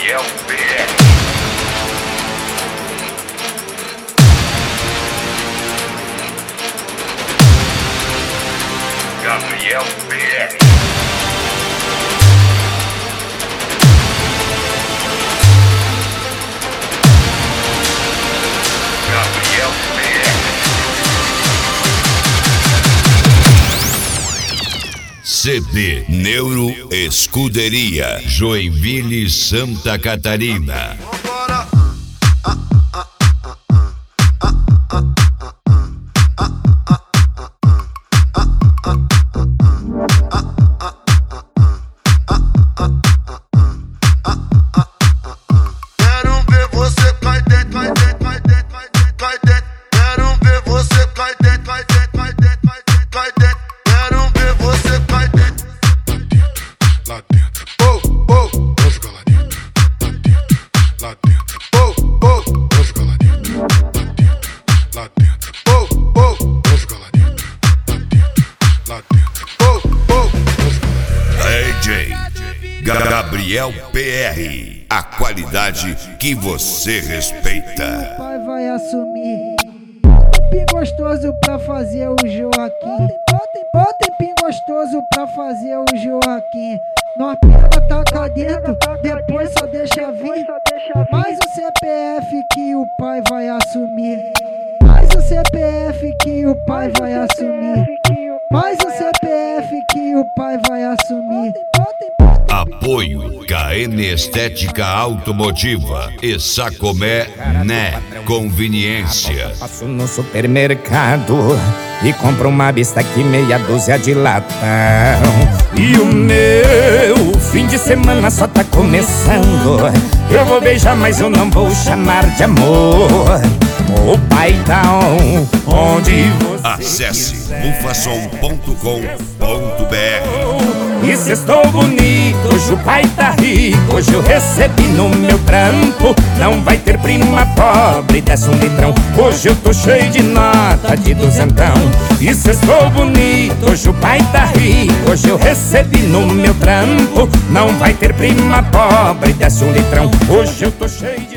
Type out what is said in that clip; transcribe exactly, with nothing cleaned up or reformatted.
Gabriel P R. Gabriel P R. Gabriel P R. C D Neuro Escuderia, Joinville, Santa Catarina. Gabriel P R, a qualidade que você respeita. O pai vai assumir. Bem gostoso pra fazer o Joaquim. Bota bem gostoso pra fazer o Joaquim. Nós pega, taca dentro, depois só deixa vir. Mais o C P F que o pai vai assumir. Mais o C P F que o pai vai assumir. Mais o C P F que o pai vai assumir. Apoio K N Estética Automotiva e Sacomé Né Conveniência. Passo no supermercado e compro uma bista aqui, meia dúzia de latão. E o meu fim de semana só tá começando. Eu vou beijar, mas eu não vou chamar de amor. O paizão, onde você... Acesse bufason ponto com ponto br. E se estou bonito, hoje o pai tá rico, hoje eu recebi no meu trampo. Não vai ter prima pobre, desce um litrão. Hoje eu tô cheio de nota de duzentão. E se estou bonito, hoje o pai tá rico, hoje eu recebi no meu trampo. Não vai ter prima pobre, desce um litrão. Hoje eu tô cheio de